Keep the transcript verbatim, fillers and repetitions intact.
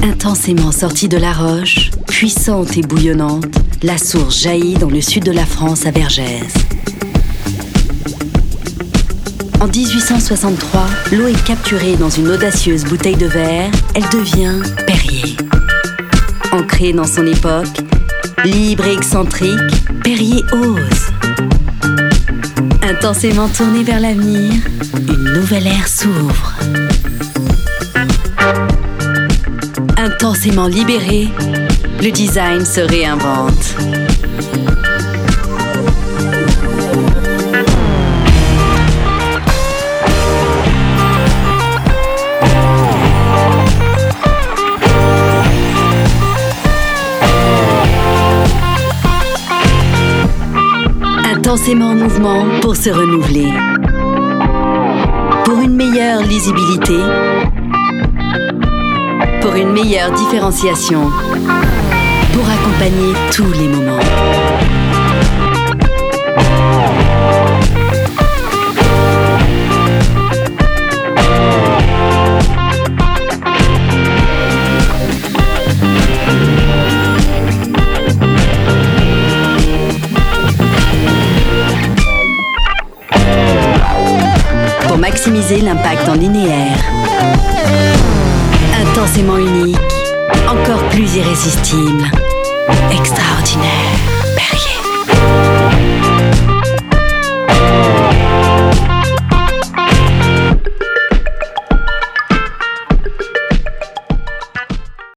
Intensément sortie de la roche, puissante et bouillonnante, la source jaillit dans le sud de la France à Vergès. En dix-huit cent soixante-trois, l'eau est capturée dans une audacieuse bouteille de verre, elle devient Perrier. Ancrée dans son époque, libre et excentrique, Perrier ose. Intensément tourné vers l'avenir, une nouvelle ère s'ouvre. Intensément libéré, le design se réinvente. Intensément en mouvement pour se renouveler. Pour une meilleure lisibilité. Pour une meilleure différenciation. Pour accompagner tous les moments. Pour maximiser l'impact en linéaire. Intensément unique, encore plus irrésistible, extraordinaire.